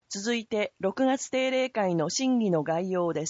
続いて6月定例会の審議の概要です。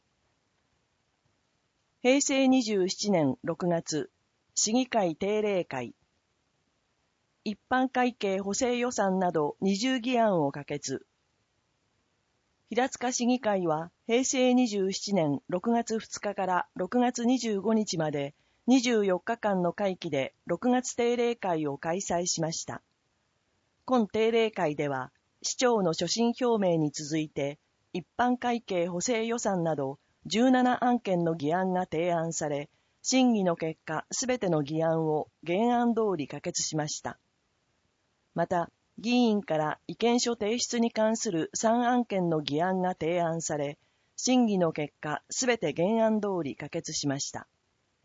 平成27年6月、市議会定例会。一般会計補正予算など20議案を可決。平塚市議会は平成27年6月2日から6月25日まで24日間の会期で6月定例会を開催しました。今定例会では、市長の所信表明に続いて、一般会計補正予算など17案件の議案が提案され、審議の結果すべての議案を原案通り可決しました。また、議員から意見書提出に関する3案件の議案が提案され、審議の結果すべて原案通り可決しました。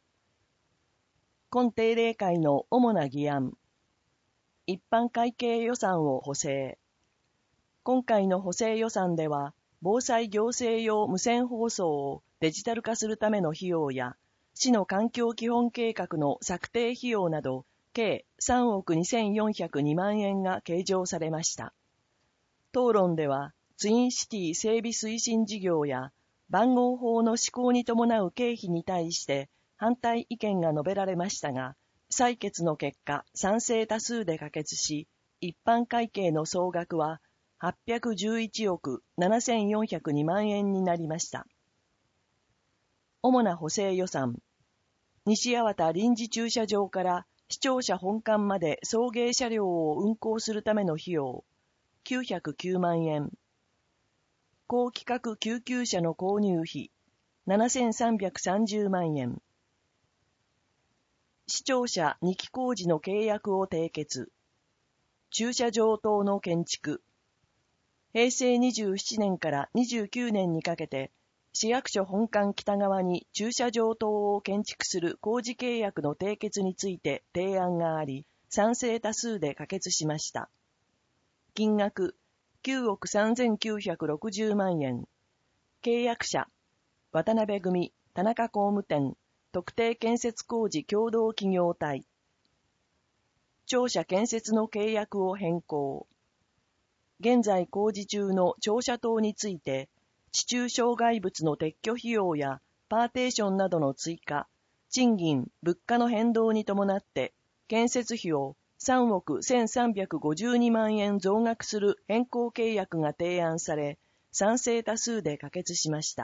今定例会の主な議案。一般会計予算を補正。今回の補正予算では、防災行政用無線放送をデジタル化するための費用や、市の環境基本計画の策定費用など、計3億2402万円が計上されました。討論では、ツインシティ整備推進事業や、番号法の施行に伴う経費に対して反対意見が述べられましたが、採決の結果、賛成多数で可決し、一般会計の総額は811億7402万円になりました。主な補正予算。西八幡臨時駐車場から市庁舎本館まで送迎車両を運行するための費用、909万円。高規格救急車の購入費、7330万円。市庁舎2期工事の契約を締結。駐車場等の建築。平成27年から29年にかけて、市役所本館北側に駐車場等を建築する工事契約の締結について提案があり、賛成多数で可決しました。金額、9億3960万円。契約者、渡辺組、田中工務店、特定建設工事共同企業体。庁舎建設の契約を変更。現在工事中の庁舎棟について、地中障害物の撤去費用やパーテーションなどの追加、賃金、物価の変動に伴って、建設費を3億1352万円増額する変更契約が提案され、賛成多数で可決しました。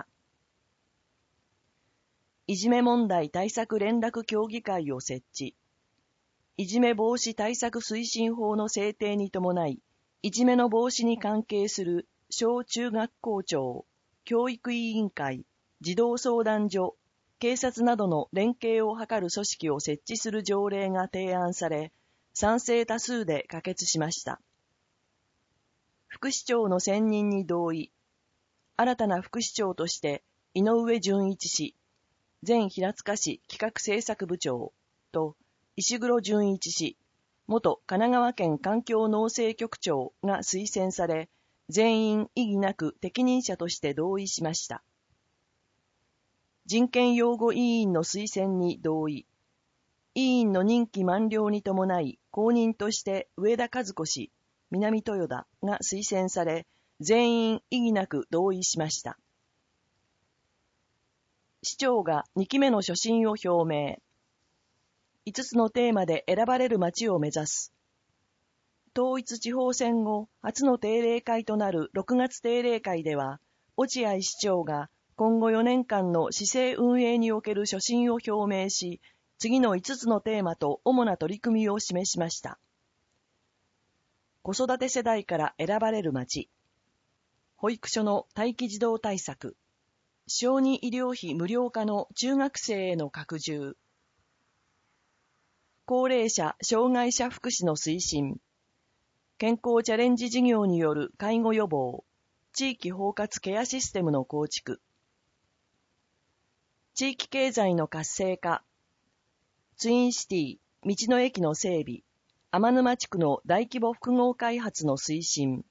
いじめ問題対策連絡協議会を設置。いじめ防止対策推進法の制定に伴い、いじめの防止に関係する小中学校長、教育委員会、児童相談所、警察などの連携を図る組織を設置する条例が提案され、賛成多数で可決しました。副市長の選任に同意。新たな副市長として、井上純一氏、前平塚市企画政策部長と石黒純一氏、元神奈川県環境農政局長が推薦され、全員異議なく適任者として同意しました。人権擁護委員の推薦に同意。委員の任期満了に伴い、後任として上田和子氏、南豊田が推薦され、全員異議なく同意しました。市長が2期目の所信を表明。5つのテーマで選ばれる町を目指す。統一地方選後初の定例会となる6月定例会では、落合市長が今後4年間の市政運営における所信を表明し、次の5つのテーマと主な取り組みを示しました。子育て世代から選ばれる町。保育所の待機児童対策。小児医療費無料化の中学生への拡充。高齢者・障害者福祉の推進。健康チャレンジ事業による介護予防、地域包括ケアシステムの構築。地域経済の活性化。ツインシティ、道の駅の整備、天沼地区の大規模複合開発の推進。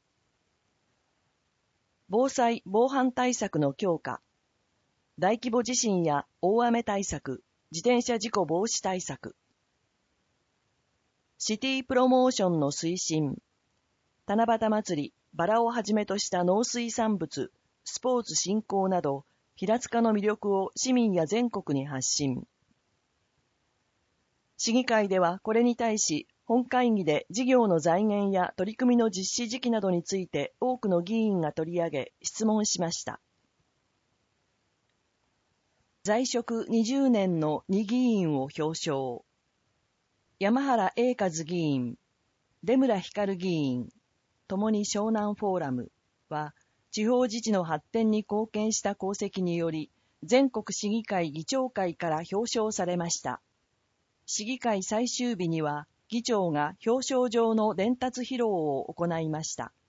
防災・防犯対策の強化。大規模地震や大雨対策、自転車事故防止対策。シティプロモーションの推進。七夕祭り、 バラをはじめとした農水産物、スポーツ振興など、平塚の魅力を市民や全国に発信。市議会ではこれに対し、本会議で事業の財源や取り組みの実施時期などについて多くの議員が取り上げ、質問しました。在職20年の2議員を表彰。山原英和議員、出村光議員、共に湘南フォーラムは、地方自治の発展に貢献した功績により、全国市議会議長会から表彰されました。市議会最終日には、議長が表彰状の伝達披露を行いました。